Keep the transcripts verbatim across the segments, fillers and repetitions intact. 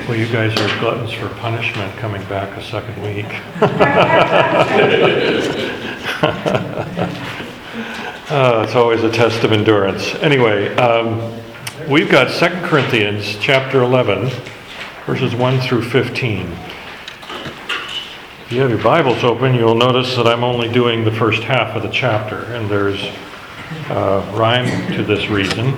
Well, you guys are gluttons for punishment coming back a second week. uh, it's always a test of endurance. Anyway, um, we've got Second Corinthians chapter eleven, verses one through fifteen. If you have your Bibles open, you'll notice that I'm only doing the first half of the chapter, and there's uh, rhyme to this reason.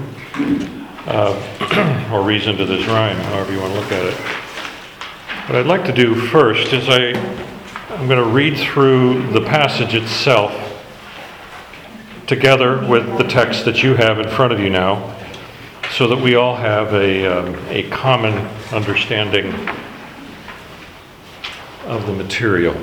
Uh, or reason to this rhyme, however you want to look at it. What I'd like to do first is I, I'm going to read through the passage itself together with the text that you have in front of you now, so that we all have a, um, a common understanding of the material.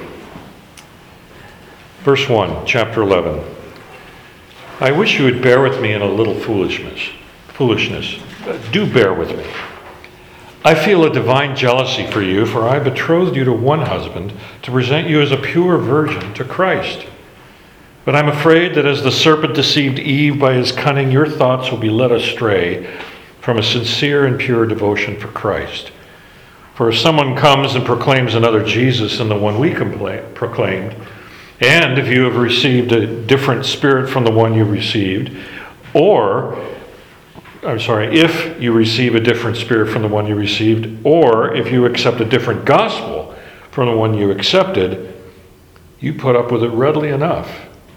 Verse one, chapter eleven. I wish you would bear with me in a little foolishness. Foolishness. Do bear with me. I feel a divine jealousy for you, for I betrothed you to one husband to present you as a pure virgin to Christ. But I'm afraid that as the serpent deceived Eve by his cunning, your thoughts will be led astray from a sincere and pure devotion for Christ. For if someone comes and proclaims another Jesus than the one we compla- proclaimed, and if you have received a different spirit from the one you received, or I'm sorry, if you receive a different spirit from the one you received, or if you accept a different gospel from the one you accepted, you put up with it readily enough.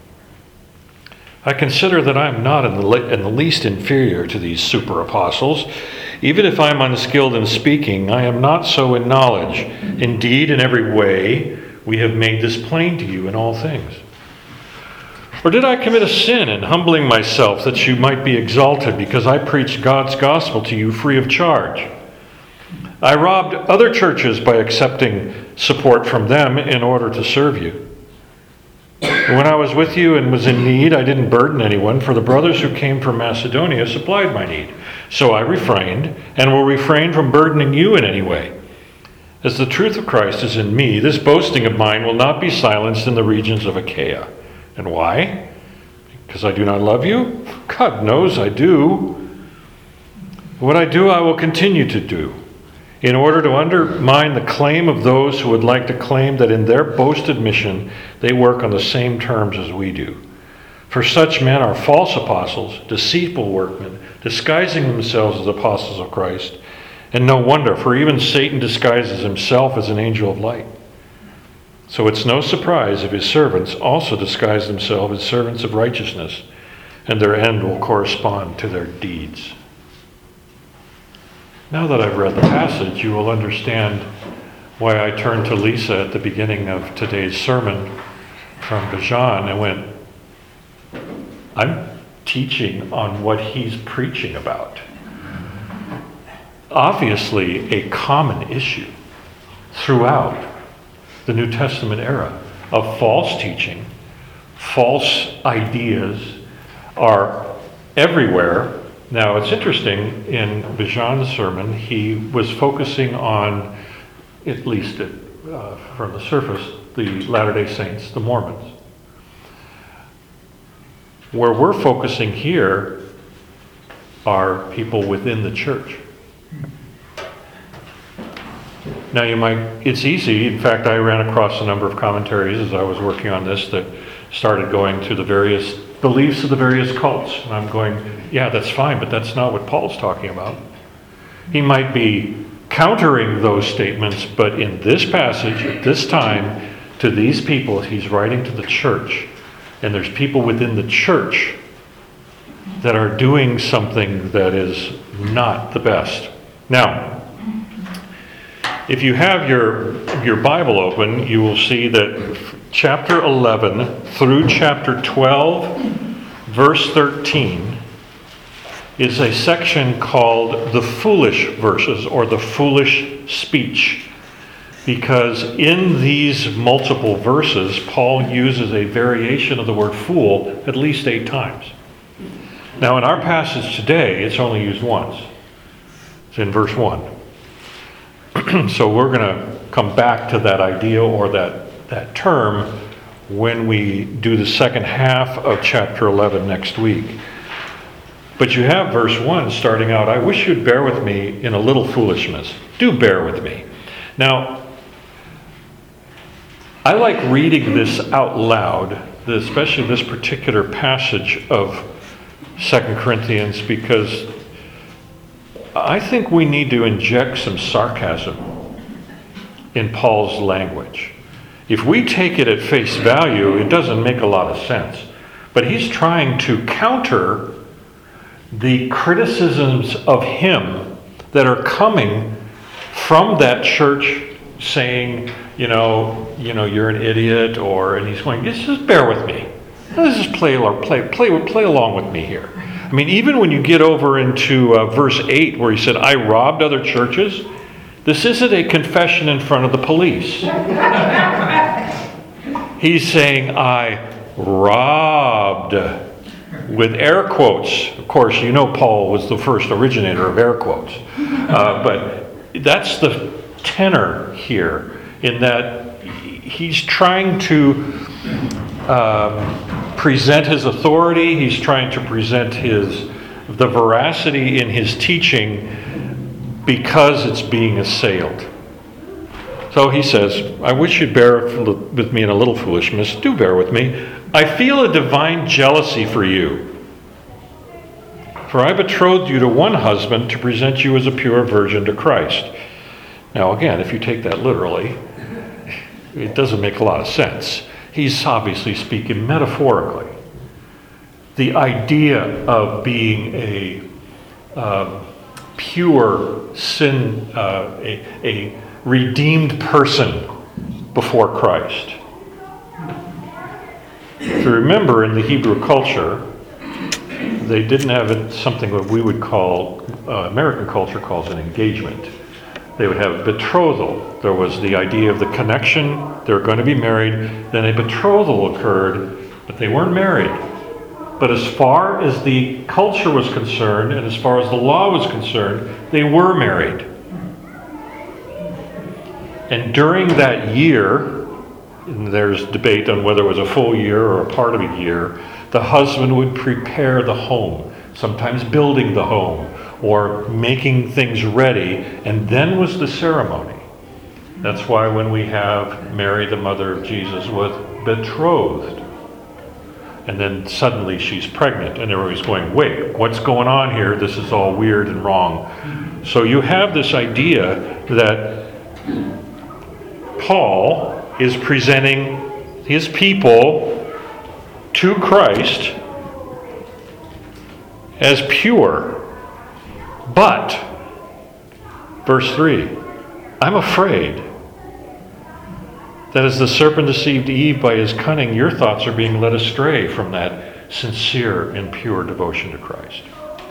I consider that I am not in the, le- in the least inferior to these super apostles. Even if I am unskilled in speaking, I am not so in knowledge. Indeed, in every way, we have made this plain to you in all things. Or did I commit a sin in humbling myself that you might be exalted because I preached God's gospel to you free of charge? I robbed other churches by accepting support from them in order to serve you. When I was with you and was in need, I didn't burden anyone, for the brothers who came from Macedonia supplied my need. So I refrained and will refrain from burdening you in any way. As the truth of Christ is in me, this boasting of mine will not be silenced in the regions of Achaia. And why? Because I do not love you? God knows I do. What I do, I will continue to do, in order to undermine the claim of those who would like to claim that in their boasted mission they work on the same terms as we do. For such men are false apostles, deceitful workmen, disguising themselves as apostles of Christ. And no wonder, for even Satan disguises himself as an angel of light. So it's no surprise if his servants also disguise themselves as servants of righteousness, and their end will correspond to their deeds. Now that I've read the passage, you will understand why I turned to Lisa at the beginning of today's sermon from Gajan and went, I'm teaching on what he's preaching about. Obviously, a common issue throughout the New Testament era of false teaching, false ideas are everywhere. Now, it's interesting, in Bijan's sermon, he was focusing on, at least uh, from the surface, the Latter-day Saints, the Mormons. Where we're focusing here are people within the church. Now you might, it's easy, in fact I ran across a number of commentaries as I was working on this that started going to the various beliefs of the various cults. And I'm going, yeah, that's fine, but that's not what Paul's talking about. He might be countering those statements, but in this passage, at this time, to these people, he's writing to the church. And there's people within the church that are doing something that is not the best. Now, if you have your, your Bible open, you will see that chapter eleven through chapter twelve, verse thirteen, is a section called the foolish verses, or the foolish speech. Because in these multiple verses, Paul uses a variation of the word fool at least eight times. Now in our passage today, it's only used once. It's in verse one. So we're going to come back to that idea or that, that term when we do the second half of chapter eleven next week. But you have verse one starting out, I wish you'd bear with me in a little foolishness. Do bear with me. Now, I like reading this out loud, especially this particular passage of Second Corinthians, because I think we need to inject some sarcasm in Paul's language. If we take it at face value, it doesn't make a lot of sense. But he's trying to counter the criticisms of him that are coming from that church saying, you know, you know, you're an idiot, or, and he's going, just, just bear with me. Let's just play, play, play, play along with me here. I mean, even when you get over into uh, verse eight where he said, I robbed other churches, this isn't a confession in front of the police. He's saying, I robbed, with air quotes. Of course, you know Paul was the first originator of air quotes. Uh, but that's the tenor here, in that he's trying to um, present his authority. He's trying to present his the veracity in his teaching because it's being assailed. So he says, I wish you'd bear with me in a little foolishness. Do bear with me. I feel a divine jealousy for you. For I betrothed you to one husband to present you as a pure virgin to Christ. Now again, if you take that literally, it doesn't make a lot of sense. He's obviously speaking metaphorically. The idea of being a um, pure sin, uh, a, a redeemed person before Christ. If you remember, in the Hebrew culture, they didn't have it, something that we would call, uh, American culture calls an engagement. They would have betrothal. There was the idea of the connection. They were going to be married. Then a betrothal occurred, but they weren't married. But as far as the culture was concerned, and as far as the law was concerned, they were married. And during that year, and there's debate on whether it was a full year or a part of a year, the husband would prepare the home, sometimes building the home or making things ready, and then was the ceremony. That's why when we have Mary, the mother of Jesus, was betrothed, and then suddenly she's pregnant, and everybody's going, wait, what's going on here? This is all weird and wrong. So you have this idea that Paul is presenting his people to Christ as pure. But, verse three, I'm afraid that as the serpent deceived Eve by his cunning, your thoughts are being led astray from that sincere and pure devotion to Christ.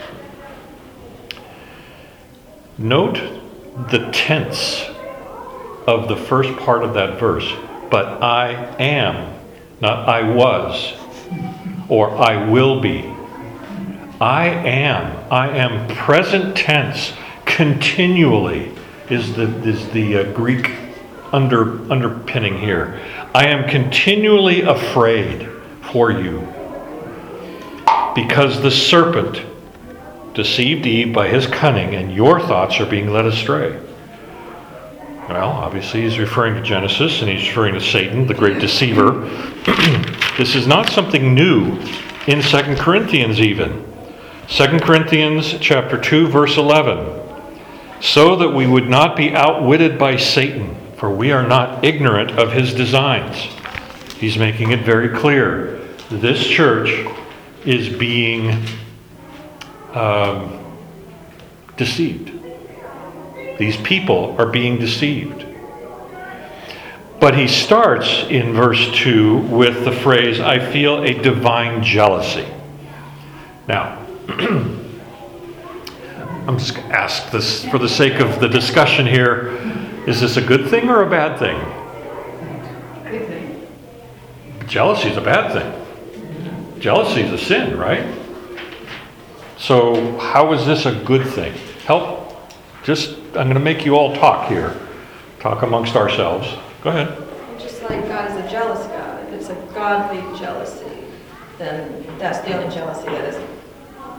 Note the tense of the first part of that verse. But I am, not I was, or I will be. I am. I am present tense, continually, is the, is the uh, Greek under, underpinning here. I am continually afraid for you, because the serpent deceived Eve by his cunning, and your thoughts are being led astray. Well, obviously he's referring to Genesis, and he's referring to Satan, the great deceiver. This is not something new in Second Corinthians even. Second Corinthians chapter two, verse eleven. So that we would not be outwitted by Satan, for we are not ignorant of his designs. He's making it very clear. This church is being um, deceived. These people are being deceived. But he starts in verse two with the phrase, I feel a divine jealousy. Now, I'm just going to ask this for the sake of the discussion here. Is this a good thing or a bad thing? Good thing. Jealousy is a bad thing. Jealousy is a sin, right? So how is this a good thing? Help. Just, I'm going to make you all talk here. Talk amongst ourselves. Go ahead. Just like God is a jealous God. If it's a godly jealousy, then that's the only jealousy that is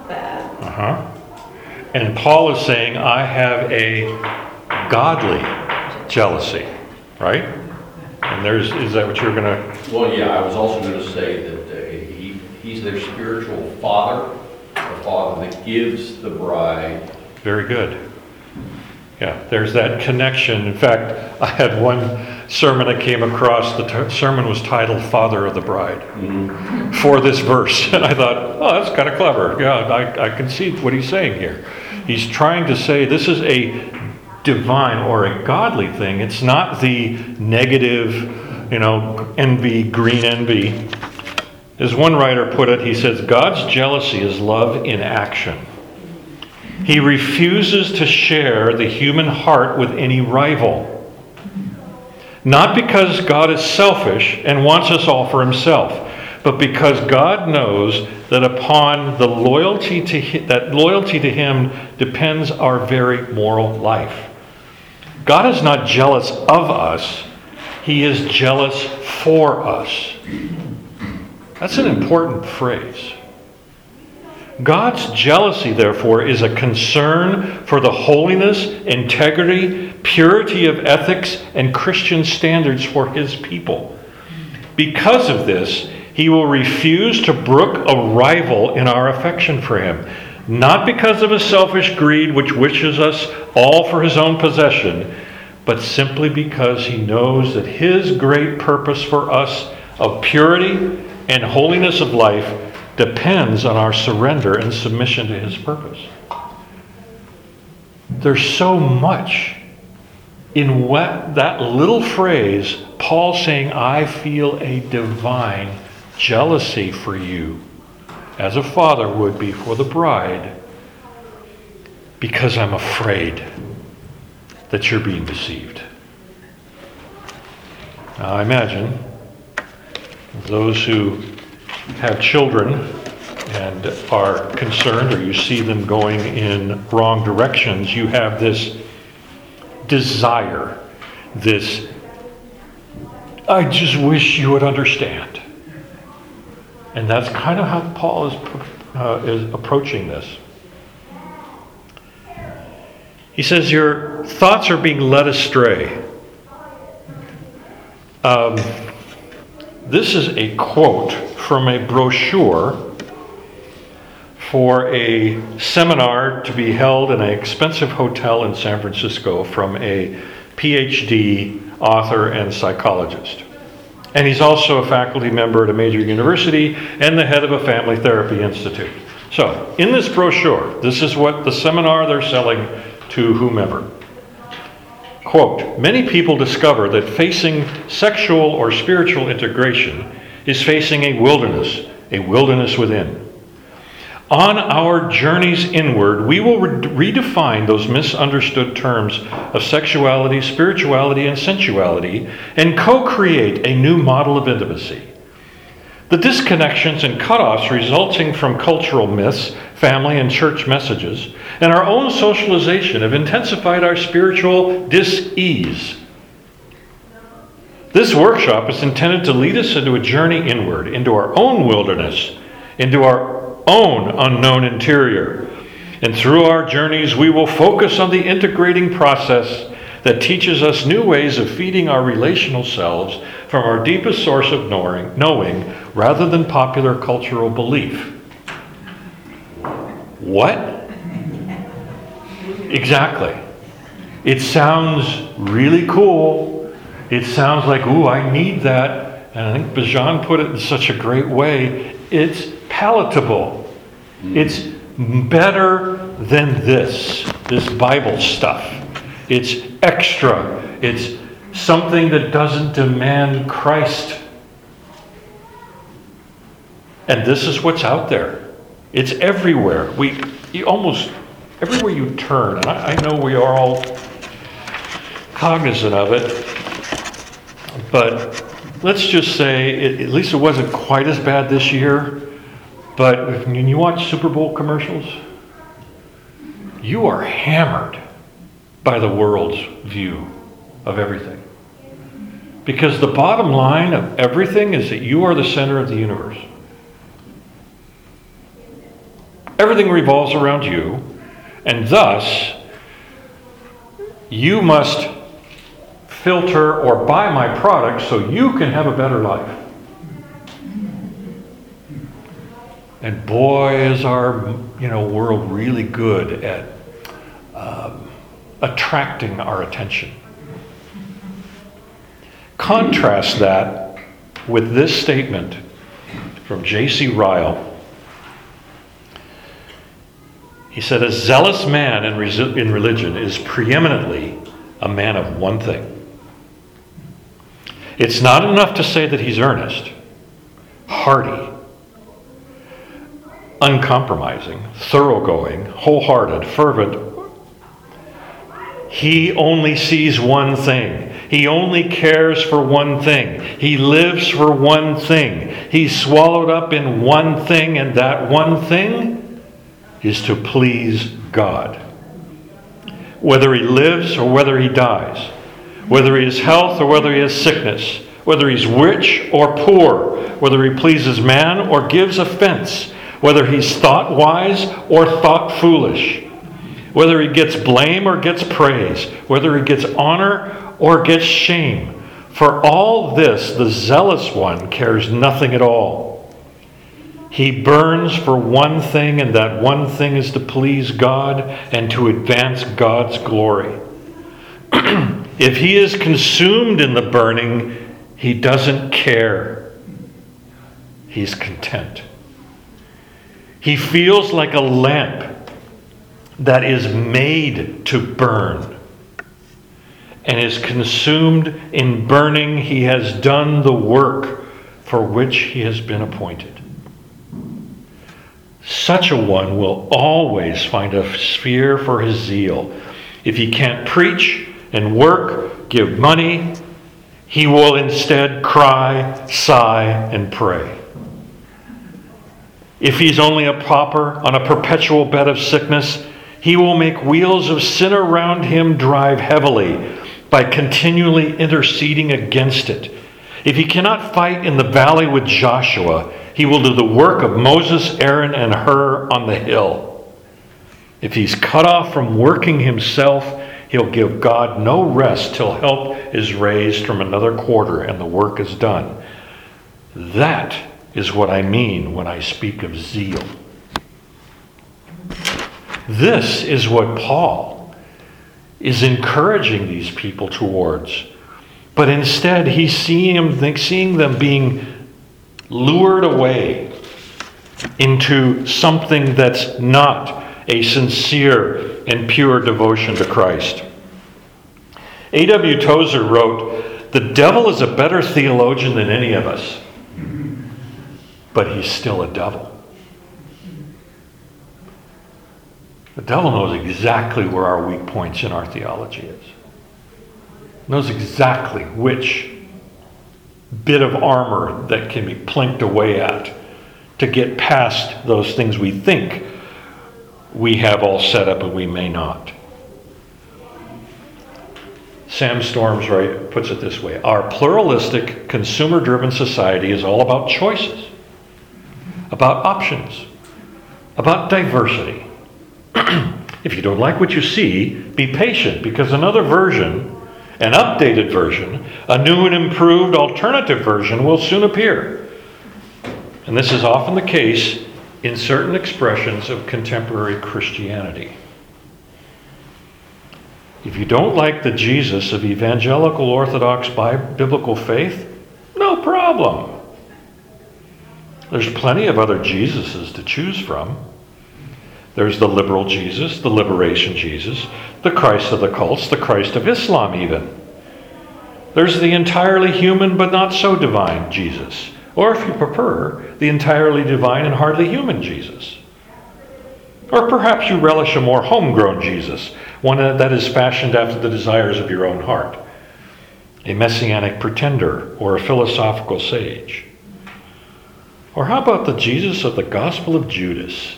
bad. Uh-huh. And Paul is saying, I have a godly jealousy, right? And there's, is that what you're going to... Well, yeah, I was also going to say that uh, he, he's their spiritual father, the father that gives the bride. Very good. Yeah, there's that connection. In fact, I had one sermon I came across. The t- sermon was titled Father of the Bride Mm-hmm. for this verse. And I thought, oh, that's kind of clever. Yeah, I, I can see what he's saying here. He's trying to say this is a divine or a godly thing. It's not the negative, you know, envy, green envy. As one writer put it, he says, God's jealousy is love in action. He refuses to share the human heart with any rival. Not because God is selfish and wants us all for himself, but because God knows that upon the loyalty to him, that loyalty to him depends our very moral life. God is not jealous of us, he is jealous for us. That's an important phrase. God's jealousy, therefore, is a concern for the holiness, integrity, purity of ethics, and Christian standards for his people. Because of this, he will refuse to brook a rival in our affection for him, not because of his selfish greed, which wishes us all for his own possession, but simply because he knows that his great purpose for us of purity and holiness of life depends on our surrender and submission to his purpose. There's so much in what, that little phrase, Paul saying, I feel a divine jealousy for you, as a father would be for the bride, because I'm afraid that you're being deceived. Now, I imagine those who have children and are concerned, or you see them going in wrong directions, you have this desire, this, I just wish you would understand. And that's kind of how Paul is, uh, is approaching this. He says, your thoughts are being led astray. Um, this is a quote from a brochure for a seminar to be held in an expensive hotel in San Francisco from a P H D author and psychologist. And he's also a faculty member at a major university and the head of a family therapy institute. So, in this brochure, this is what the seminar they're selling to whomever. Quote, many people discover that facing sexual or spiritual integration is facing a wilderness, a wilderness within. On our journeys inward, we will re- redefine those misunderstood terms of sexuality, spirituality, and sensuality, and co-create a new model of intimacy. The disconnections and cutoffs resulting from cultural myths, family and church messages, and our own socialization have intensified our spiritual dis-ease. This workshop is intended to lead us into a journey inward, into our own wilderness, into our own unknown interior. And through our journeys, we will focus on the integrating process that teaches us new ways of feeding our relational selves from our deepest source of knowing, knowing rather than popular cultural belief. What? Exactly. It sounds really cool. It sounds like, ooh, I need that. And I think Bajan put it in such a great way. It's palatable. It's better than this, this Bible stuff. It's extra. It's something that doesn't demand Christ. And this is what's out there. It's everywhere. We you almost everywhere you turn, and I, I know we are all cognizant of it, but let's just say, it, at least it wasn't quite as bad this year, but when you watch Super Bowl commercials, you are hammered by the world's view of everything. Because the bottom line of everything is that you are the center of the universe. Everything revolves around you, and thus you must filter or buy my product so you can have a better life. And boy, is our you know world really good at um, attracting our attention. Contrast that with this statement from J C Ryle. He said, a zealous man in, resi- in religion is preeminently a man of one thing. It's not enough to say that he's earnest, hearty, uncompromising, thoroughgoing, wholehearted, fervent. He only sees one thing. He only cares for one thing. He lives for one thing. He's swallowed up in one thing, and that one thing is to please God. Whether he lives or whether he dies, whether he has health or whether he has sickness, whether he's rich or poor, whether he pleases man or gives offense, whether he's thought wise or thought foolish, whether he gets blame or gets praise, whether he gets honor or gets shame. For all this, the zealous one cares nothing at all. He burns for one thing, and that one thing is to please God and to advance God's glory. If he is consumed in the burning, he doesn't care. He's content. He feels like a lamp that is made to burn and is consumed in burning. He has done the work for which he has been appointed. Such a one will always find a sphere for his zeal. If he can't preach and work, give money, he will instead cry, sigh, and pray. If he's only a pauper on a perpetual bed of sickness, he will make wheels of sin around him drive heavily by continually interceding against it. If he cannot fight in the valley with Joshua, he will do the work of Moses, Aaron, and Hur on the hill. If he's cut off from working himself, he'll give God no rest till help is raised from another quarter and the work is done. That is what I mean when I speak of zeal. This is what Paul is encouraging these people towards. But instead, he's seeing them, seeing them being lured away into something that's not a sincere and pure devotion to Christ. A W Tozer wrote, "The devil is a better theologian than any of us, but he's still a devil." The devil knows exactly where our weak points in our theology is. Knows exactly which bit of armor that can be plinked away at to get past those things we think we have all set up and we may not. Sam Storms right, puts it this way: our pluralistic, consumer-driven society is all about choices, about options, about diversity. If you don't like what you see, be patient, because another version, an updated version, a new and improved alternative version will soon appear. And this is often the case in certain expressions of contemporary Christianity. If you don't like the Jesus of evangelical Orthodox biblical faith, no problem. There's plenty of other Jesuses to choose from. There's the liberal Jesus, the liberation Jesus, the Christ of the cults, the Christ of Islam even. There's the entirely human but not so divine Jesus. Or if you prefer, the entirely divine and hardly human Jesus. Or perhaps you relish a more homegrown Jesus, one that is fashioned after the desires of your own heart. A messianic pretender or a philosophical sage. Or how about the Jesus of the Gospel of Judas?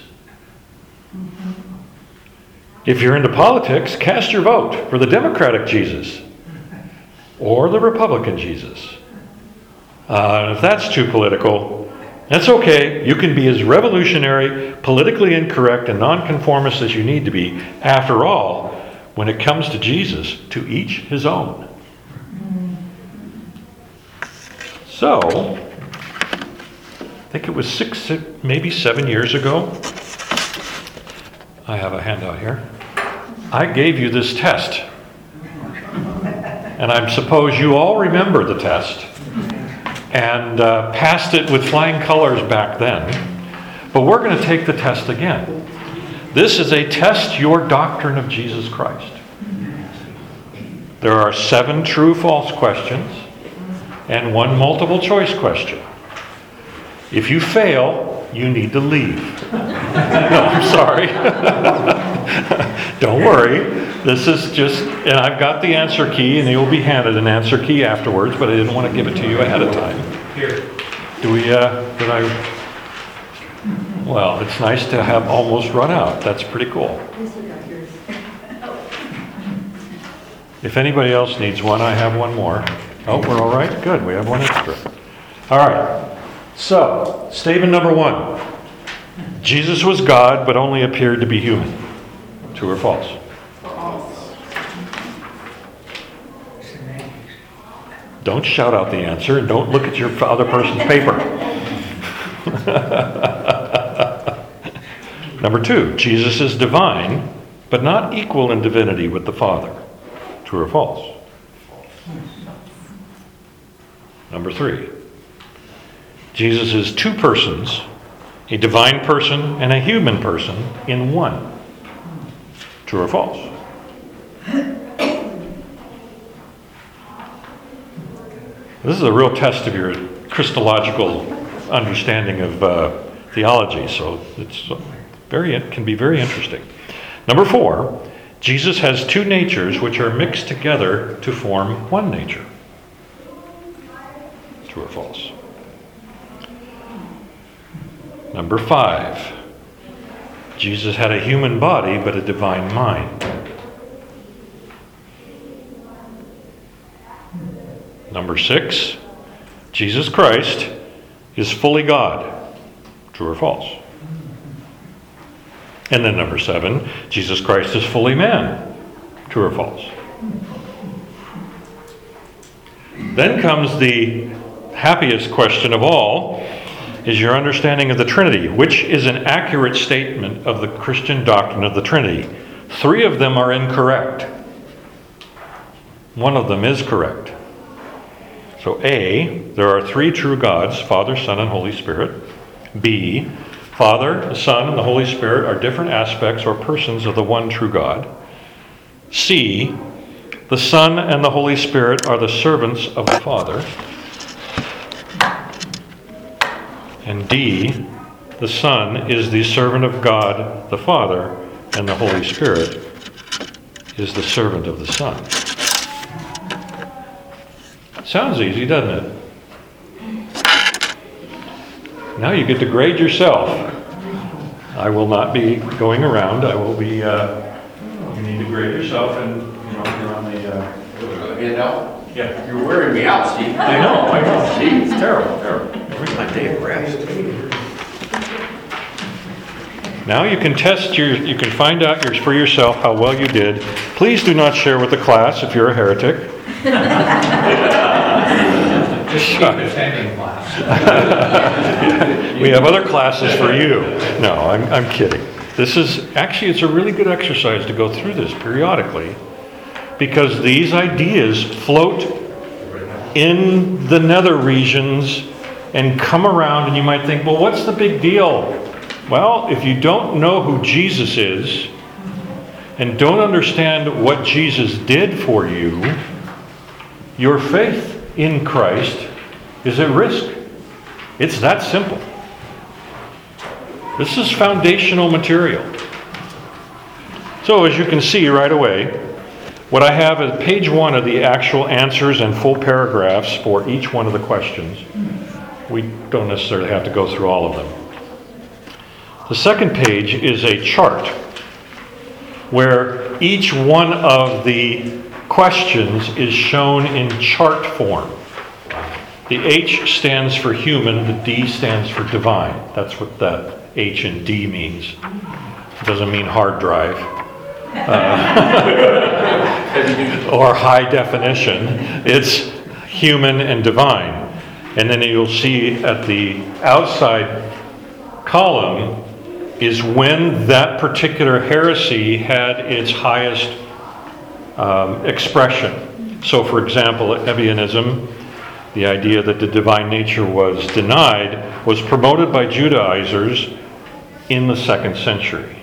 If you're into politics, cast your vote for the Democratic Jesus or the Republican Jesus. Uh, if that's too political, That's okay. You can be as revolutionary, politically incorrect, and nonconformist as you need to be. After all, when it comes to Jesus, to each his own. So, I think it was six, maybe seven years ago. I have a handout here. I gave you this test. And I suppose you all remember the test. And uh, passed it with flying colors back then. But we're going to take the test again. This is a test your doctrine of Jesus Christ. There are seven true-false questions and one multiple choice question. If you fail, you need to leave. No, I'm sorry. Don't worry. This is just, and I've got the answer key, and you'll be handed an answer key afterwards, but I didn't want to give it to you ahead of time. Here. Do we, uh, did I, well, it's nice to have almost run out. That's pretty cool. If anybody else needs one, I have one more. Oh, we're all right? Good, we have one extra. All right. So, statement number one. Jesus was God, but only appeared to be human. True or false? Don't shout out the answer, and don't look at your other person's paper. Number two, Jesus is divine, but not equal in divinity with the Father. True or false? Number three, Jesus is two persons, a divine person and a human person in one. True or false? This is a real test of your Christological understanding of uh, theology, so it's very it can be very interesting. Number four, Jesus has two natures which are mixed together to form one nature. True or false? Number five, Jesus had a human body but a divine mind. Number six, Jesus Christ is fully God. True or false? And then number seven, Jesus Christ is fully man. True or false? Then comes the happiest question of all, is your understanding of the Trinity, which is an accurate statement of the Christian doctrine of the Trinity. Three of them are incorrect. One of them is correct. So A, there are three true gods, Father, Son, and Holy Spirit. B, Father, the Son, and the Holy Spirit are different aspects or persons of the one true God. C, the Son and the Holy Spirit are the servants of the Father. And D, the Son is the servant of God the Father, and the Holy Spirit is the servant of the Son. Sounds easy, doesn't it? Now you get to grade yourself. I will not be going around. I will be, uh, you need to grade yourself, and you know, you're on the... Uh, Handout? yeah. You're wearing me out, Steve. I know, I know. See, it's terrible, terrible. Where's my day of rest? Now you can test your, you can find out your, for yourself how well you did. Please do not share with the class if you're a heretic. Just keep attending class. We have other classes for you. No, I'm, I'm kidding. This is, actually, it's a really good exercise to go through this periodically, because these ideas float in the nether regions and come around, and you might think, well, what's the big deal? Well, if you don't know who Jesus is and don't understand what Jesus did for you, your faith in Christ is at risk. It's that simple. This is foundational material. So as you can see right away, what I have is page one of the actual answers and full paragraphs for each one of the questions. We don't necessarily have to go through all of them. The second page is a chart where each one of the questions is shown in chart form. The H stands for human, the D stands for divine. That's what that H and D means. It doesn't mean hard drive. Uh, or high definition. It's human and divine. And then you'll see at the outside column is when that particular heresy had its highest um, expression. So for example, Ebionism, the idea that the divine nature was denied, was promoted by Judaizers in the second century.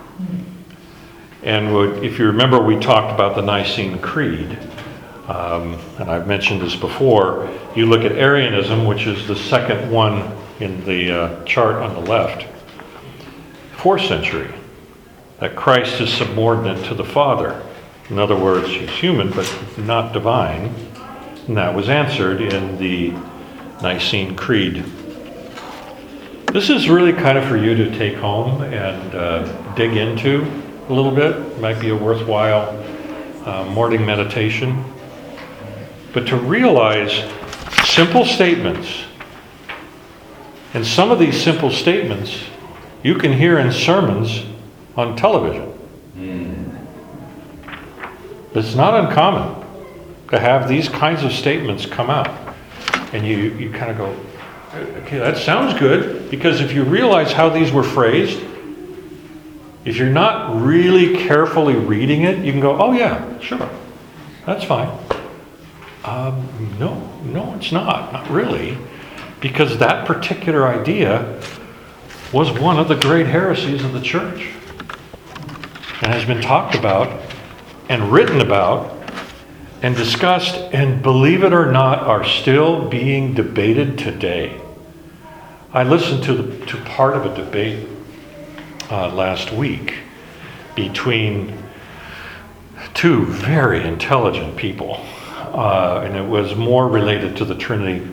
And would, if you remember, we talked about the Nicene Creed, um, and I've mentioned this before. You look at Arianism, which is the second one in the uh, chart on the left, fourth century, that Christ is subordinate to the Father. In other words, he's human, but not divine. And that was answered in the Nicene Creed. This is really kind of for you to take home and uh, dig into a little bit. It might be a worthwhile uh, morning meditation. But to realize simple statements, and some of these simple statements you can hear in sermons on television. Mm. It's not uncommon to have these kinds of statements come out. And you, you kind of go, okay, that sounds good, because if you realize how these were phrased, if you're not really carefully reading it, you can go, oh yeah, sure, that's fine. Um, no, no, it's not, not really, because that particular idea was one of the great heresies of the church and has been talked about and written about and discussed, and believe it or not, are still being debated today. I listened to, the, to part of a debate uh, last week between two very intelligent people, uh, and it was more related to the Trinity.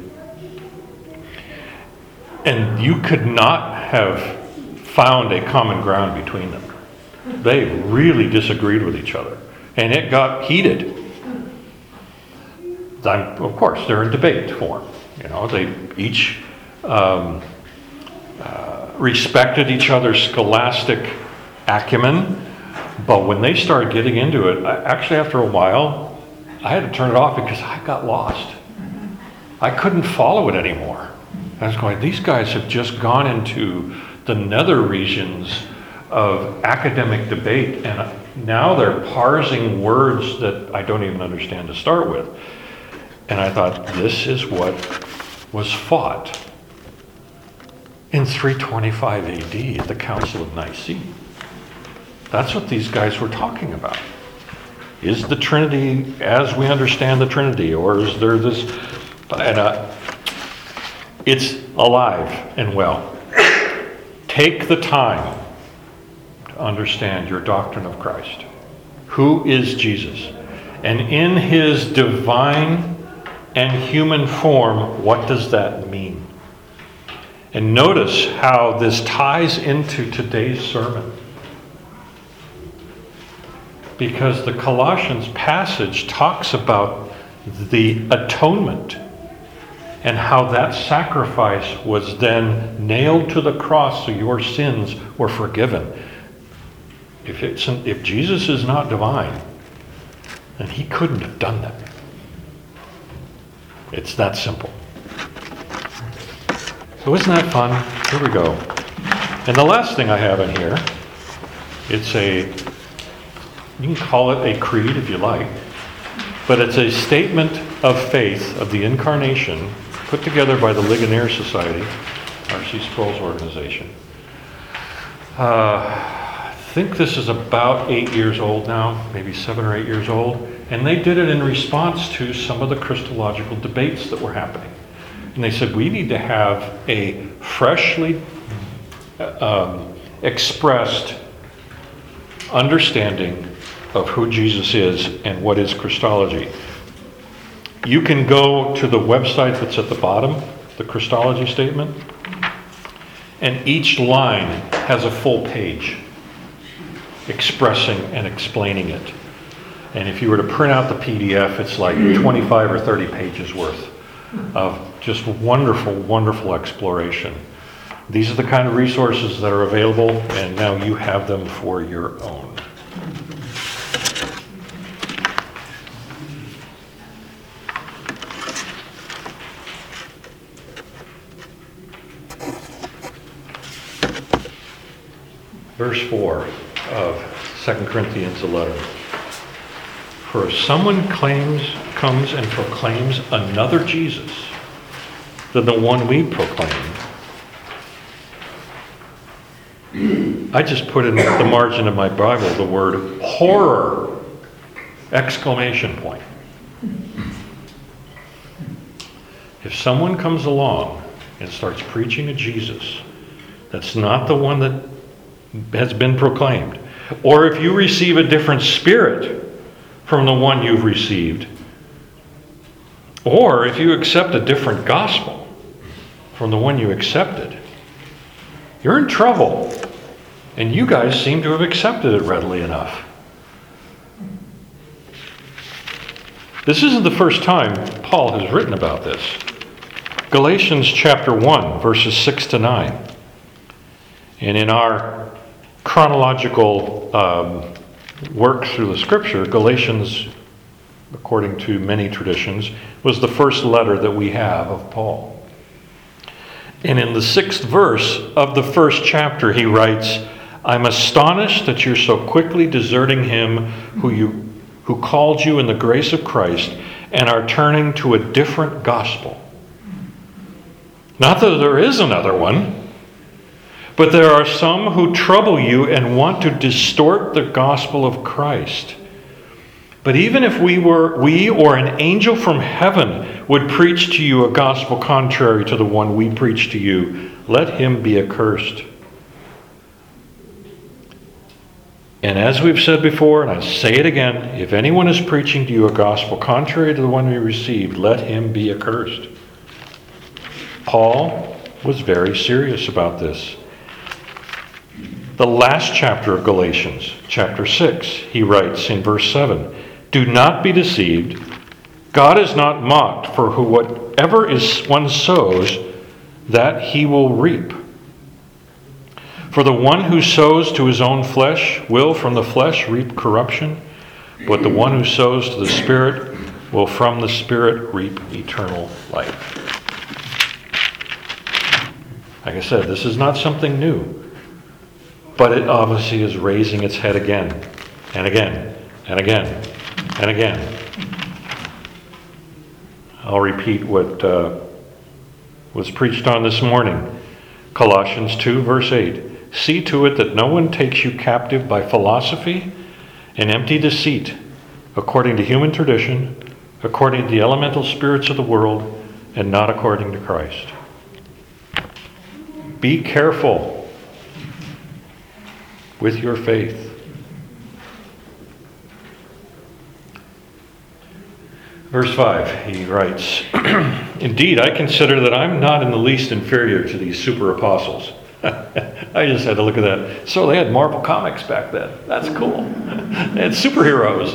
And you could not have found a common ground between them. They really disagreed with each other, and it got heated. I'm, of course, they're in debate form. You know, they each um, uh, respected each other's scholastic acumen, but when they started getting into it, I, actually after a while, I had to turn it off because I got lost. I couldn't follow it anymore. I was going, these guys have just gone into the nether regions of academic debate, and now they're parsing words that I don't even understand to start with. And I thought, this is what was fought in three twenty-five A D at the Council of Nicaea. That's what these guys were talking about. Is the Trinity as we understand the Trinity, or is there this... And uh, it's alive and well. Take the time to understand your doctrine of Christ. Who is Jesus? And in his divine and human form, what does that mean? And notice how this ties into today's sermon. Because the Colossians passage talks about the atonement and how that sacrifice was then nailed to the cross so your sins were forgiven. If, it's, if Jesus is not divine, then he couldn't have done that. It's that simple. So isn't that fun? Here we go. And the last thing I have in here, it's a, you can call it a creed if you like, but it's a statement of faith of the Incarnation put together by the Ligonier Society, R C Sproul's organization. Uh, I think this is about eight years old now, maybe seven or eight years old. And they did it in response to some of the Christological debates that were happening. And they said, we need to have a freshly um, expressed understanding of who Jesus is and what is Christology. You can go to the website that's at the bottom, the Christology statement, and each line has a full page expressing and explaining it. And if you were to print out the P D F, it's like twenty-five or thirty pages worth of just wonderful, wonderful exploration. These are the kind of resources that are available, and now you have them for your own. Verse four of Second Corinthians eleven. For if someone claims, comes and proclaims another Jesus than the one we proclaim, I just put in the margin of my Bible the word horror! Exclamation point. If someone comes along and starts preaching a Jesus that's not the one that has been proclaimed, or if you receive a different spirit from the one you've received, or if you accept a different gospel from the one you accepted, you're in trouble. And you guys seem to have accepted it readily enough. This isn't the first time Paul has written about this. Galatians chapter one, verses six to nine. And in our chronological um, work through the scripture, Galatians, according to many traditions, was the first letter that we have of Paul. And in the sixth verse of the first chapter, he writes, I'm astonished that you're so quickly deserting him who you who called you in the grace of Christ and are turning to a different gospel. Not that there is another one, but there are some who trouble you and want to distort the gospel of Christ. But even if we were we or an angel from heaven would preach to you a gospel contrary to the one we preach to you, let him be accursed. And as we've said before, and I say it again, if anyone is preaching to you a gospel contrary to the one we received, let him be accursed. Paul was very serious about this. The last chapter of Galatians, chapter six, he writes in verse seven, do not be deceived. God is not mocked, for who whatever is one sows, that he will reap. For the one who sows to his own flesh will from the flesh reap corruption, but the one who sows to the Spirit will from the Spirit reap eternal life. Like I said, this is not something new, but it obviously is raising its head again and again and again and again. I'll repeat what uh, was preached on this morning. Colossians two, verse eight. See to it that no one takes you captive by philosophy and empty deceit, according to human tradition, according to the elemental spirits of the world, and not according to Christ. Be careful with your faith. Verse five, he writes, Indeed, I consider that I'm not in the least inferior to these super apostles. I just had to look at that. So they had Marvel Comics back then. That's cool. They had superheroes.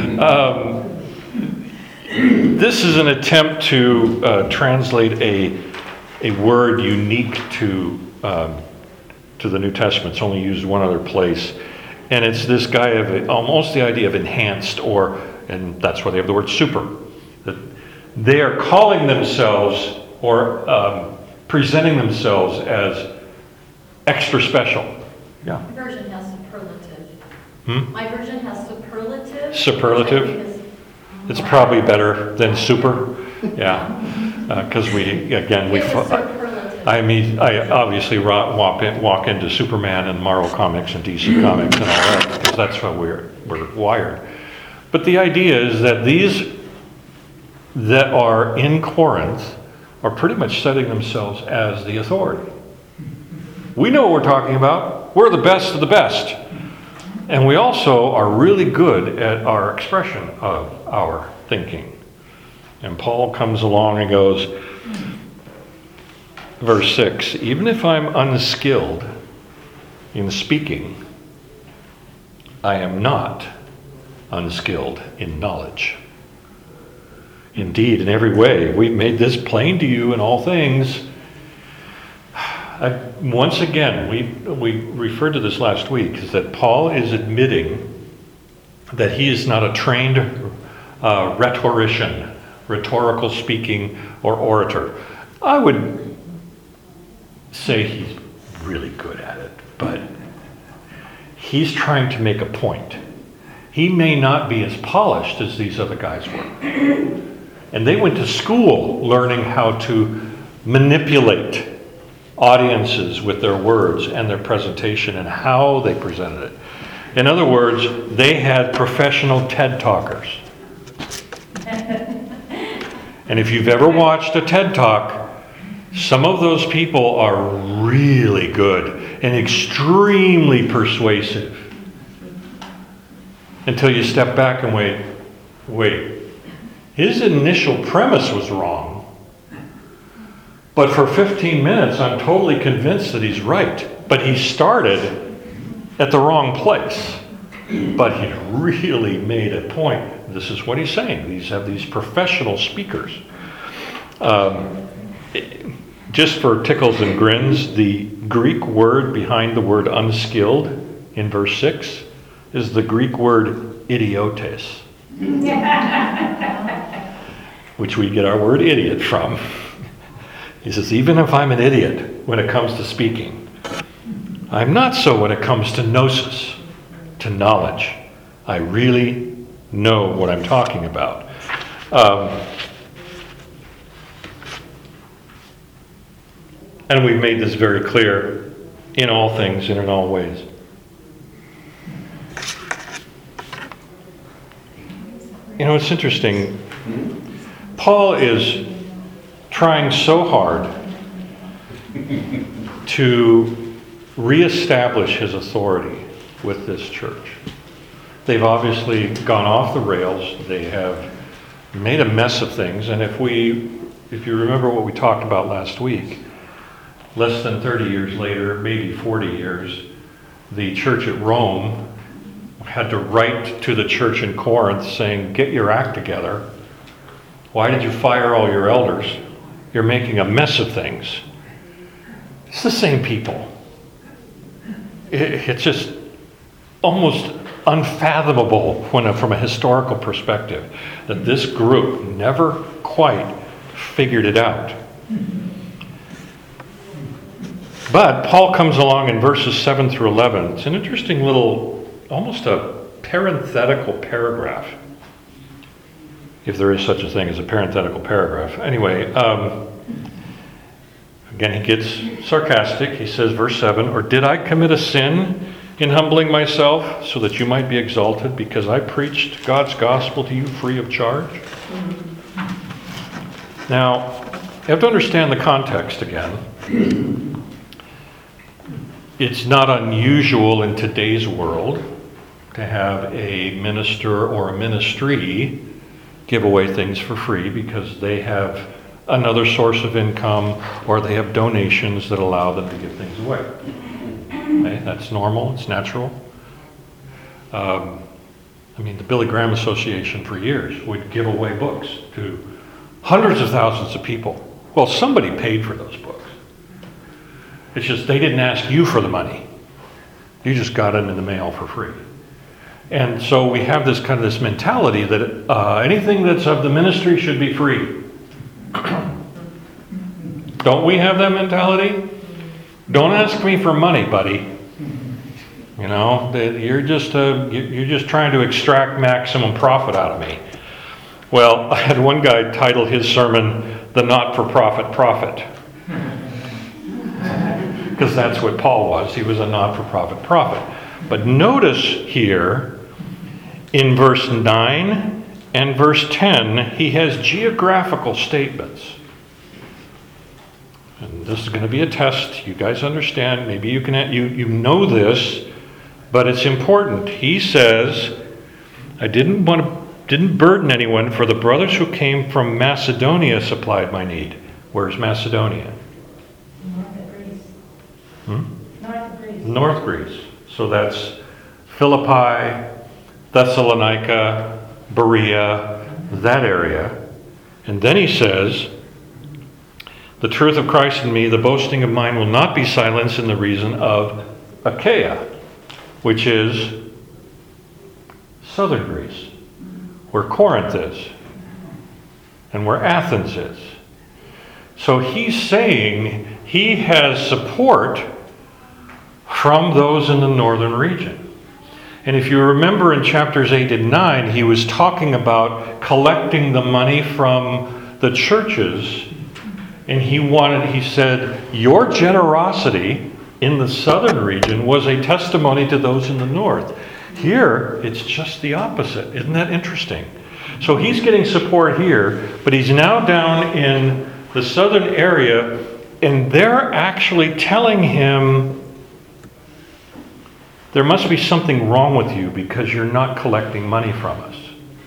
Um, this is an attempt to uh, translate a a word unique to um, to the New Testament. It's only used one other place, and it's this guy of almost the idea of enhanced, or and that's why they have the word super. That they are calling themselves or um, presenting themselves as extra special. Yeah. My version has superlative. Hmm? My version has superlative. Superlative? which I think is It's probably better than super. Yeah. Because uh, we, again, we... It's a fo- superlative. I mean, I obviously ro- walk, in, walk into Superman and Marvel Comics and D C Comics and all that, because that's how we're, we're wired. But the idea is that these that are in Corinth are pretty much setting themselves as the authority. We know what we're talking about. We're the best of the best. And we also are really good at our expression of our thinking. And Paul comes along and goes, verse six, even if I'm unskilled in speaking, I am not unskilled in knowledge. Indeed, in every way, we've made this plain to you in all things. I, once again, we, we referred to this last week, is that Paul is admitting that he is not a trained uh, rhetorician, rhetorical speaking, or orator. I would say he's really good at it, but he's trying to make a point. He may not be as polished as these other guys were. And they went to school learning how to manipulate audiences with their words and their presentation and how they presented it. In other words, they had professional TED Talkers. And if you've ever watched a TED Talk, some of those people are really good and extremely persuasive. Until you step back and wait, wait. His initial premise was wrong. But for fifteen minutes, I'm totally convinced that he's right. But he started at the wrong place. But he really made a point. This is what he's saying. These have these professional speakers. Um, just for tickles and grins, the Greek word behind the word unskilled in verse six is the Greek word idiotes, which we get our word idiot from. He says, even if I'm an idiot when it comes to speaking, I'm not so when it comes to gnosis, to knowledge. I really know what I'm talking about. Um, and we've made this very clear in all things and in all ways. You know, it's interesting. Paul is trying so hard to reestablish his authority with this church. They've obviously gone off the rails. They have made a mess of things. And if we, if you remember what we talked about last week, less than thirty years later, maybe forty years, the church at Rome had to write to the church in Corinth saying, get your act together. Why did you fire all your elders? You're making a mess of things. It's the same people. It, it's just almost unfathomable when, from a historical perspective, that this group never quite figured it out. But Paul comes along in verses seven through eleven. It's an interesting little, almost a parenthetical paragraph, if there is such a thing as a parenthetical paragraph. Anyway, um, again, he gets sarcastic. He says, verse seven, or did I commit a sin in humbling myself so that you might be exalted because I preached God's gospel to you free of charge? Now, you have to understand the context again. It's not unusual in today's world to have a minister or a ministry give away things for free because they have another source of income or they have donations that allow them to give things away. Okay? That's normal, it's natural. Um, I mean, the Billy Graham Association for years would give away books to hundreds of thousands of people. Well, somebody paid for those books. It's just they didn't ask you for the money. You just got them in the mail for free. And so we have this kind of this mentality that uh, anything that's of the ministry should be free. Don't we have that mentality? Don't ask me for money, buddy. You know, you're just uh, you're just trying to extract maximum profit out of me. Well, I had one guy title his sermon, "The Not-for-Profit Prophet." Because that's what Paul was. He was a not-for-profit prophet. But notice here, in verse nine and verse ten, he has geographical statements. And this is going to be a test. You guys understand. Maybe you can you, you know this, but it's important. He says, I didn't want to, didn't burden anyone, for the brothers who came from Macedonia supplied my need. Where's Macedonia? Hmm? North of Greece. North Greece. So that's Philippi, Thessalonica, Berea, that area. And then he says, the truth of Christ in me, the boasting of mine will not be silenced in the reason of Achaia, which is southern Greece, where Corinth is, and where Athens is. So he's saying he has support from those in the northern region. And if you remember in chapters eight and nine, he was talking about collecting the money from the churches. And he wanted, he said, your generosity in the southern region was a testimony to those in the north. Here, it's just the opposite. Isn't that interesting? So he's getting support here, but he's now down in the southern area, and they're actually telling him, there must be something wrong with you because you're not collecting money from us.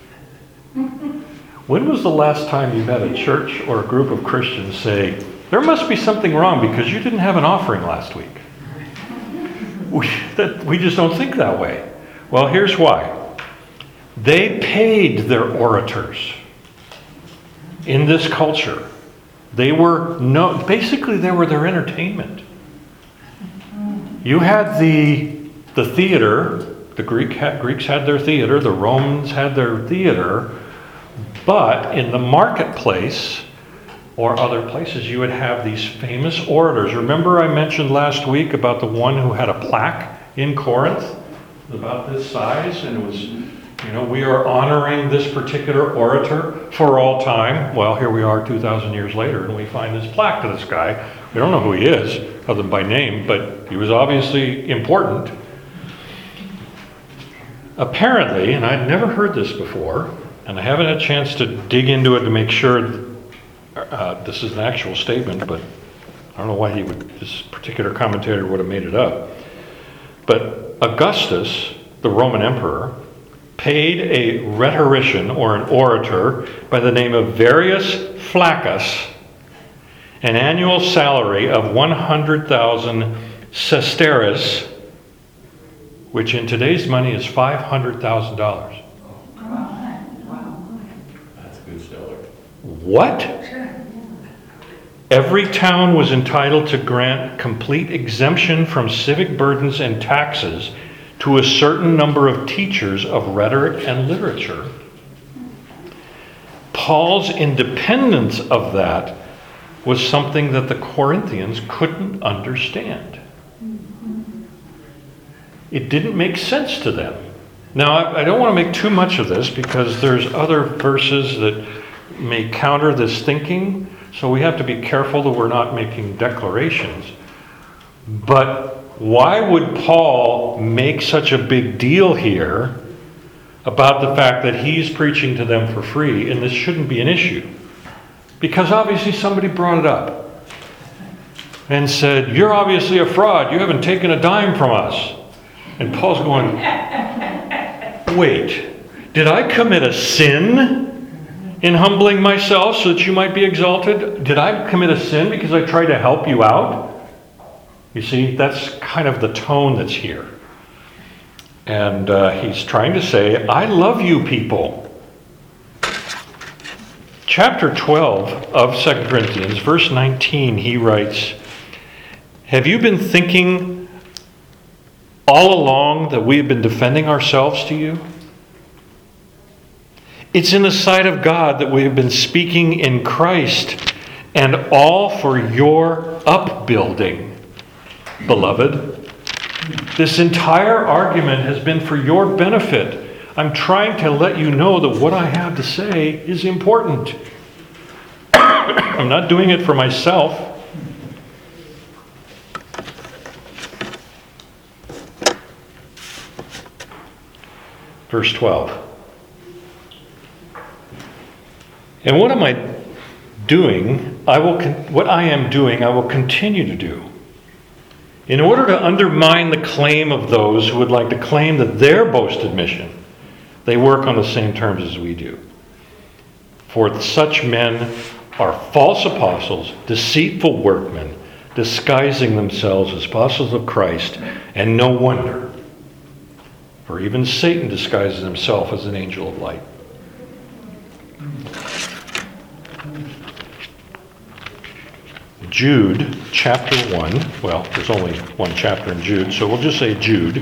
When was the last time you've had a church or a group of Christians say, there must be something wrong because you didn't have an offering last week? We, that, we just don't think that way. Well, here's why. They paid their orators in this culture. They were, no, basically they were their entertainment. You had the, the theater, the Greek had, Greeks had their theater, the Romans had their theater, but in the marketplace or other places, you would have these famous orators. Remember I mentioned last week about the one who had a plaque in Corinth about this size, and it was, you know, we are honoring this particular orator for all time. Well, here we are two thousand years later, and we find this plaque to this guy. We don't know who he is, other than by name, but he was obviously important. Apparently, and I'd never heard this before, and I haven't had a chance to dig into it to make sure uh, this is an actual statement, but I don't know why he would, this particular commentator would have made it up. But Augustus, the Roman emperor, paid a rhetorician or an orator by the name of Varius Flaccus an annual salary of one hundred thousand sesterces, which in today's money is five hundred thousand dollars. That's a good salary. What? Every town was entitled to grant complete exemption from civic burdens and taxes to a certain number of teachers of rhetoric and literature. Paul's independence of that was something that the Corinthians couldn't understand. It didn't make sense to them. Now, I, I don't want to make too much of this because there's other verses that may counter this thinking, so we have to be careful that we're not making declarations. But why would Paul make such a big deal here about the fact that he's preaching to them for free and this shouldn't be an issue? Because obviously somebody brought it up and said, you're obviously a fraud. You haven't taken a dime from us. And Paul's going, wait, did I commit a sin in humbling myself so that you might be exalted? Did I commit a sin because I tried to help you out? You see, that's kind of the tone that's here. And uh, he's trying to say, I love you people. Chapter twelve of Second Corinthians, verse nineteen, he writes, have you been thinking all along that we have been defending ourselves to you? It's in the sight of God that we have been speaking in Christ, and all for your upbuilding, beloved. This entire argument has been for your benefit. I'm trying to let you know that what I have to say is important. I'm not doing it for myself. Verse twelve. And what am I doing? I will con- what I am doing, I will continue to do. In order to undermine the claim of those who would like to claim that their boasted mission, they work on the same terms as we do. For such men are false apostles, deceitful workmen, disguising themselves as apostles of Christ, and no wonder. For even Satan disguises himself as an angel of light. Jude chapter one. Well, there's only one chapter in Jude, so we'll just say Jude.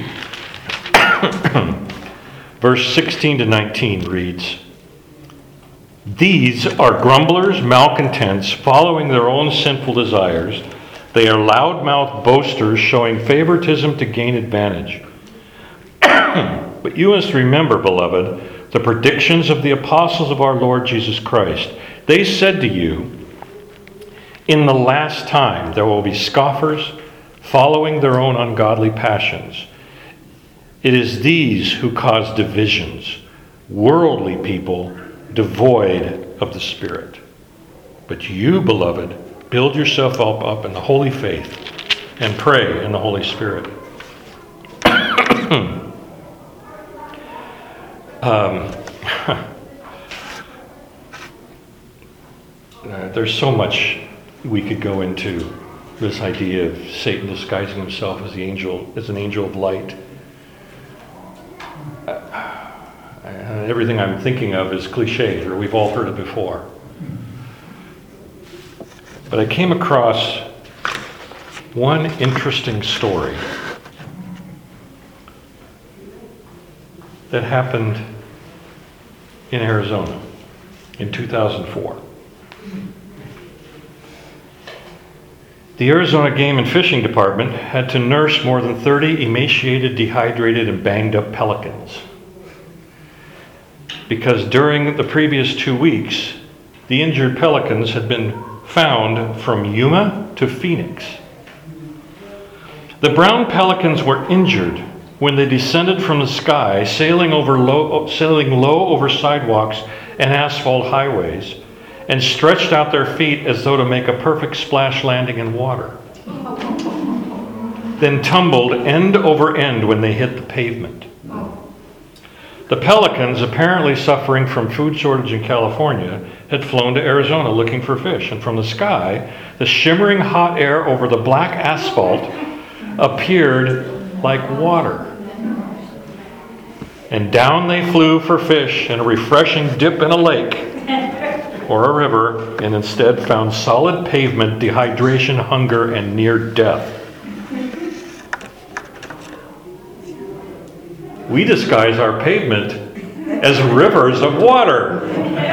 Verse sixteen to nineteen reads, "These are grumblers, malcontents, following their own sinful desires. They are loud-mouthed boasters, showing favoritism to gain advantage. But you must remember, beloved, the predictions of the apostles of our Lord Jesus Christ. They said to you, 'In the last time there will be scoffers, following their own ungodly passions. It is these who cause divisions, worldly people devoid of the Spirit. But you, beloved, build yourself up, up in the holy faith and pray in the Holy Spirit.'" um, uh, there's so much we could go into this idea of Satan disguising himself as the angel, as an angel of light. Uh, everything I'm thinking of is cliche, or we've all heard it before. But I came across one interesting story that happened in Arizona in two thousand four. The Arizona Game and Fishing Department had to nurse more than thirty emaciated, dehydrated, and banged up pelicans. Because during the previous two weeks, the injured pelicans had been found from Yuma to Phoenix. The brown pelicans were injured when they descended from the sky, sailing over low, sailing low over sidewalks and asphalt highways, and stretched out their feet as though to make a perfect splash landing in water. Then tumbled end over end when they hit the pavement. The pelicans, apparently suffering from food shortage in California, had flown to Arizona looking for fish, and from the sky, the shimmering hot air over the black asphalt appeared like water. And down they flew for fish and a refreshing dip in a lake or a river, and instead found solid pavement, dehydration, hunger, and near death. We disguise our pavement as rivers of water.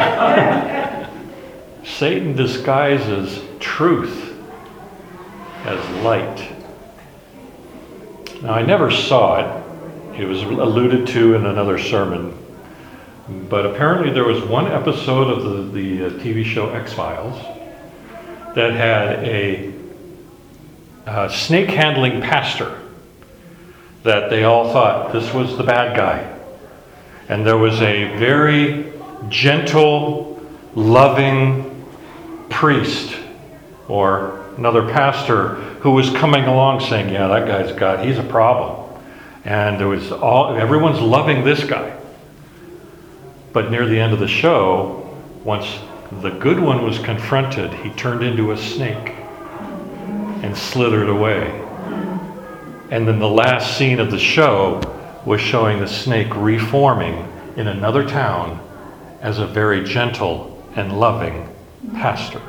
Satan disguises truth as light. Now, I never saw it. It was alluded to in another sermon. But apparently there was one episode of the, the uh, T V show X-Files that had a uh, snake-handling pastor that they all thought this was the bad guy. And there was a very gentle, loving priest or another pastor who was coming along saying, yeah, that guy's got, he's a problem. And there was all, everyone's loving this guy. But near the end of the show, once the good one was confronted, he turned into a snake and slithered away. And then the last scene of the show was showing the snake reforming in another town as a very gentle and loving pastor.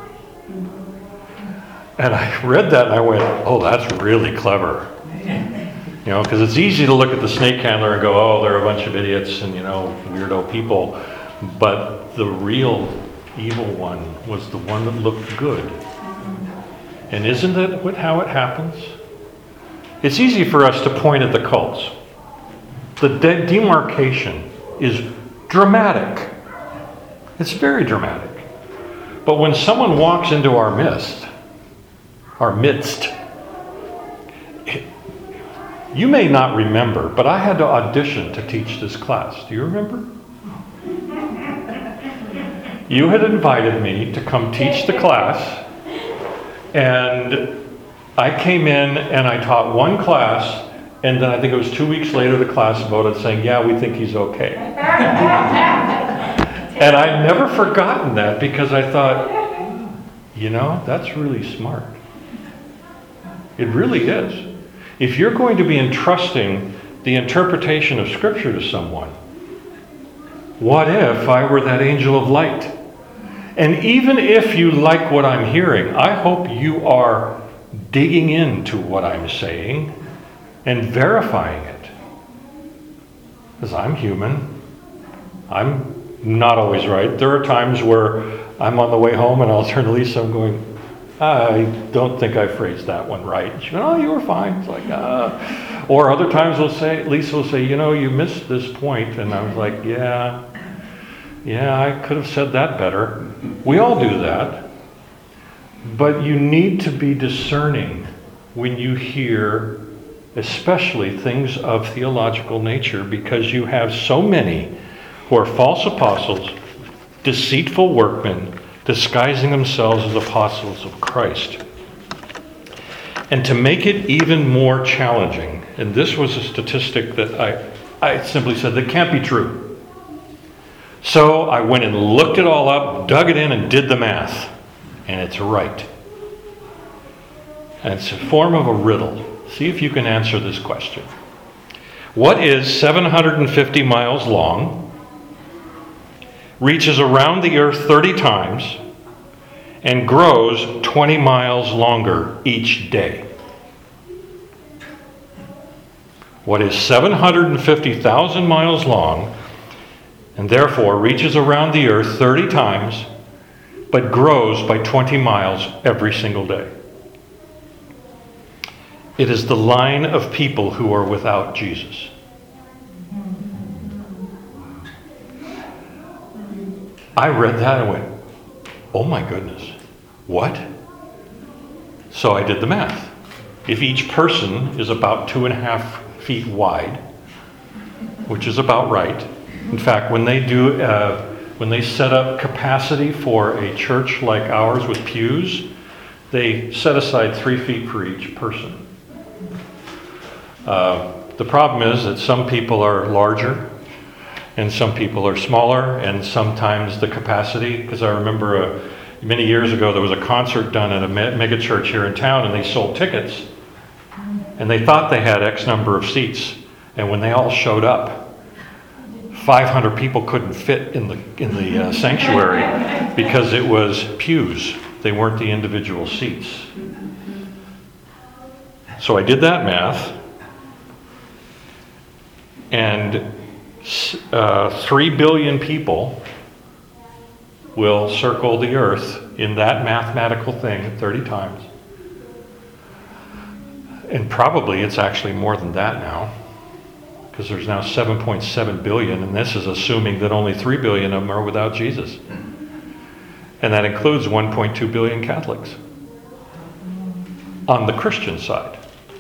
And I read that and I went, oh, that's really clever. You know, because it's easy to look at the snake handler and go, oh, they're a bunch of idiots and, you know, weirdo people. But the real evil one was the one that looked good. And isn't that what, how it happens? It's easy for us to point at the cults. The de- demarcation is dramatic. It's very dramatic. But when someone walks into our midst, our midst, you may not remember, but I had to audition to teach this class. Do you remember? You had invited me to come teach the class, and I came in and I taught one class, and then I think it was two weeks later the class voted saying, yeah, we think he's okay. And I'd never forgotten that because I thought, you know, that's really smart. It really is. If you're going to be entrusting the interpretation of Scripture to someone, what if I were that angel of light? And even if you like what I'm hearing, I hope you are digging into what I'm saying and verifying it. Because I'm human. I'm not always right. There are times where I'm on the way home and I'll turn to Lisa and I'm going, I don't think I phrased that one right. She goes, oh, you were fine. It's like, uh. Or other times we'll say, Lisa will say, you know, you missed this point. And I was like, yeah, yeah, I could have said that better. We all do that. But you need to be discerning when you hear, especially things of theological nature, because you have so many who are false apostles, deceitful workmen, disguising themselves as apostles of Christ. And to make it even more challenging, and this was a statistic that I, I simply said that can't be true. So I went and looked it all up, dug it in, and did the math. And it's right. And it's a form of a riddle. See if you can answer this question. What is seven hundred fifty miles long, reaches around the earth thirty times, and grows twenty miles longer each day? What is seven hundred fifty thousand miles long, and therefore reaches around the earth thirty times, but grows by twenty miles every single day? It is the line of people who are without Jesus. I read that and went, oh my goodness, what? So I did the math. If each person is about two and a half feet wide, which is about right. In fact, when they do, uh, when they set up capacity for a church like ours with pews, they set aside three feet for each person. Uh, the problem is that some people are larger and some people are smaller, and sometimes the capacity, because I remember uh, many years ago there was a concert done at a me- mega church here in town, and they sold tickets and they thought they had X number of seats, and when they all showed up, five hundred people couldn't fit in the in the uh, sanctuary because it was pews. They weren't the individual seats. So I did that math, and uh, three billion people will circle the earth in that mathematical thing thirty times. And probably it's actually more than that now, because there's now seven point seven billion, and this is assuming that only three billion of them are without Jesus. And that includes one point two billion Catholics on the Christian side.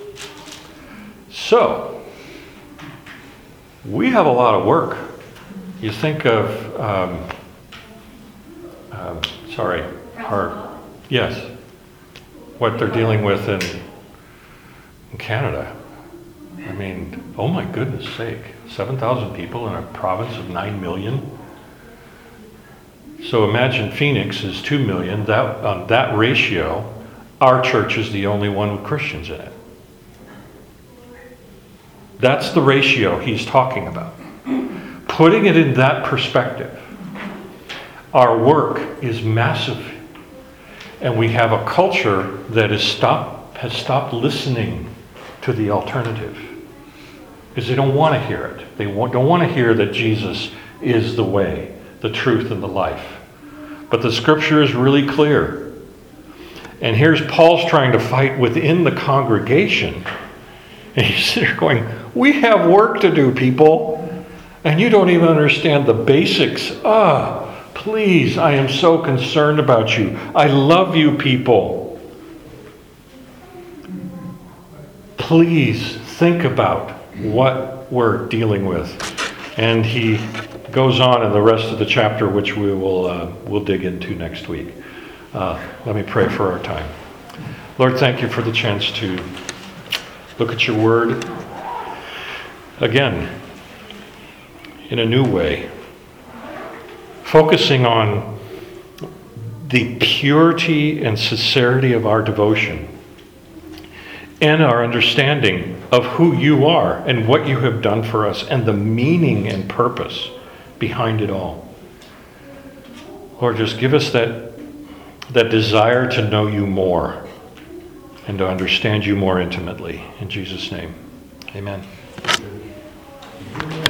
So, we have a lot of work. You think of, um, um, sorry, our, yes, what they're dealing with in, in Canada. I mean, oh my goodness sake, seven thousand people in a province of nine million. So imagine Phoenix is two million. That, on that ratio, our church is the only one with Christians in it. That's the ratio he's talking about. Putting it in that perspective, our work is massive. And we have a culture that is stop, has stopped listening to the alternative, because they don't want to hear it. They want, don't want to hear that Jesus is the way, the truth, and the life. But the scripture is really clear. And here's Paul's trying to fight within the congregation. And he's there going, we have work to do, people. And you don't even understand the basics. Ah, please, I am so concerned about you. I love you, people. Please think about what we're dealing with. And he goes on in the rest of the chapter, which we will uh, we'll dig into next week. Uh, let me pray for our time. Lord, thank you for the chance to look at your word again in a new way, focusing on the purity and sincerity of our devotion and our understanding of who you are and what you have done for us and the meaning and purpose behind it all. Lord, just give us that, that desire to know you more and to understand you more intimately. In Jesus' name, amen.